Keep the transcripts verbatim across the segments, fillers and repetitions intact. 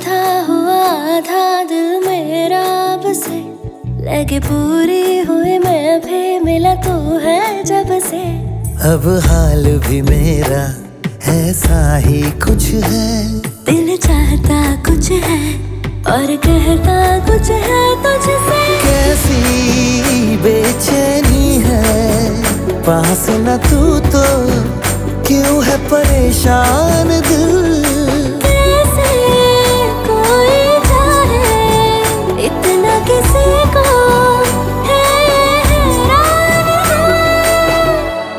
आधा हुआ आधा दिल मेरा अब से, लगे पूरी हुई मैं भी मिला तू है जब से। अब हाल भी मेरा ऐसा ही कुछ है, दिल चाहता कुछ है और कहता कुछ है तुझसे। कैसी बेचैनी है, पास न तू तो क्यों है परेशान दिल। कैसे कोई चाहे इतना किसी को है हैरान दिल।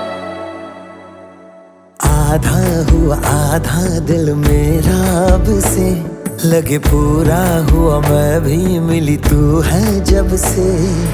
आधा हुआ आधा दिल मेरा अब से, लगे पूरा हुआ मैं भी मिली तू है जब से।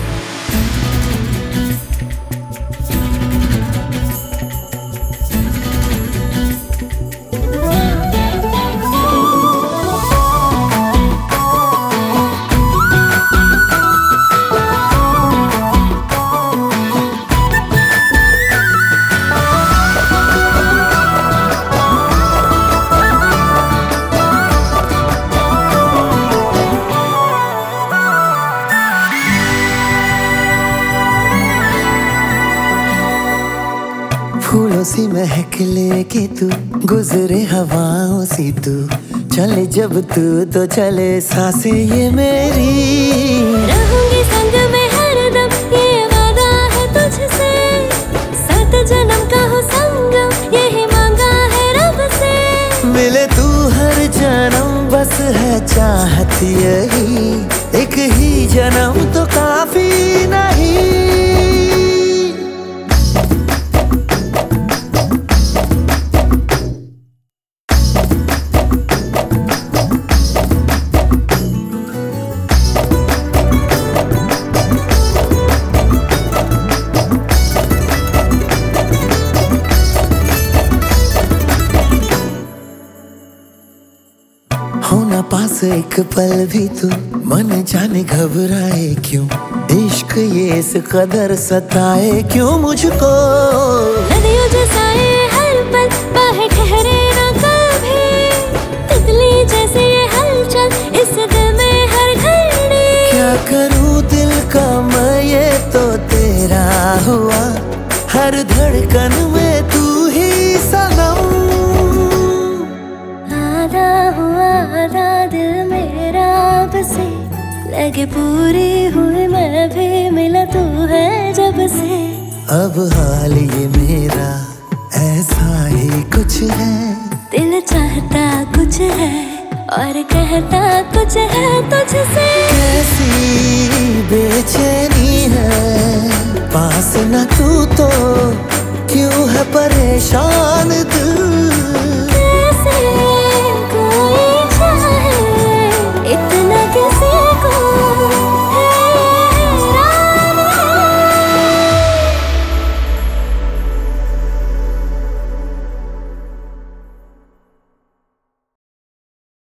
फूलों सी महक लेके तू गुजरे हवाओं सी तू, चले जब तू तो चले सांसें ये मेरी। रहूंगी संग में हरदम ये वादा है तुझसे, सात जन्म का हो संगम यही मांगा है रब से। मिले तू हर जन्म बस है चाहत यही, एक ही जन्म तो काफी नहीं। होना पास एक पल भी तू, मन जाने घबराए क्यों, इश्क ये इस कदर सताए क्यों मुझको। नदियों जैसा ये हर पल बाहें ठहरे ना कभी, तितली जैसे ये हलचल इस दिल में हर घड़ी। क्या करूं दिल का मैं ये तो तेरा हुआ, हर धड़कन में तू ही सनम। आधा हुआ आधा दिल मेरा अब से, लगे पूरी हुई मैं भी मिला तू है जब से। अब हाल ये मेरा ऐसा ही कुछ है, दिल चाहता कुछ है और कहता कुछ है तुझसे। कैसी बेचैनी है, पास न तू तो क्यों है परेशान दिल।